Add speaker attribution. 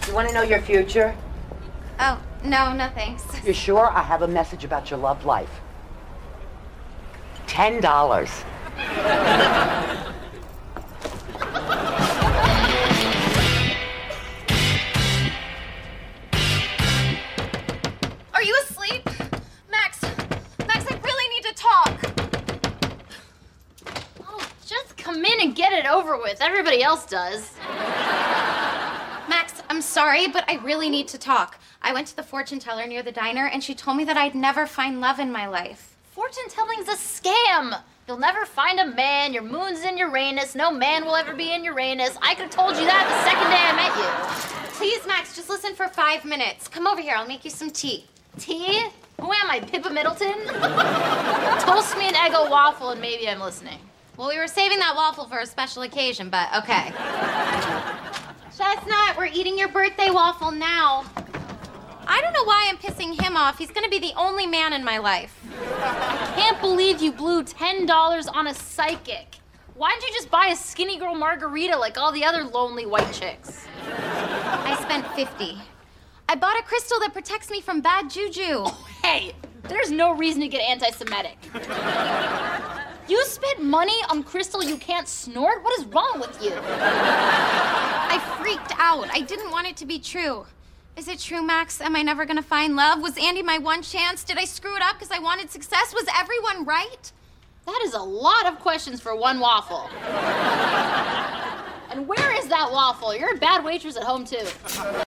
Speaker 1: You want to know your future?
Speaker 2: Oh, no thanks.
Speaker 1: You're sure? I have a message about your love life. $10.
Speaker 2: Are you asleep? Max, I really need to talk.
Speaker 3: Oh, just come in and get it over with. Everybody else does.
Speaker 2: Max, I'm sorry, but I really need to talk. I went to the fortune teller near the diner, and she told me that I'd never find love in my life.
Speaker 3: Fortune telling's a scam. You'll never find a man. Your moon's in Uranus. No man will ever be in Uranus. I could have told you that the second day I met you.
Speaker 2: Please, Max, just listen for 5 minutes. Come over here. I'll make you some tea.
Speaker 3: Tea? Who am I, Pippa Middleton? Toast me an Eggo waffle and maybe I'm listening.
Speaker 2: Well, we were saving that waffle for a special occasion, but okay. Chestnut, we're eating your birthday waffle now. I don't know why I'm pissing him off. He's gonna be the only man in my life.
Speaker 3: I can't believe you blew $10 on a psychic. Why didn't you just buy a skinny girl margarita like all the other lonely white chicks?
Speaker 2: I spent $50. I bought a crystal that protects me from bad juju.
Speaker 3: Oh, hey, there's no reason to get anti-Semitic. You spent money on crystal you can't snort? What is wrong with you?
Speaker 2: I freaked out. I didn't want it to be true. Is it true, Max? Am I never gonna find love? Was Andy my one chance? Did I screw it up because I wanted success? Was everyone right?
Speaker 3: That is a lot of questions for one waffle. And where is that waffle? You're a bad waitress at home, too.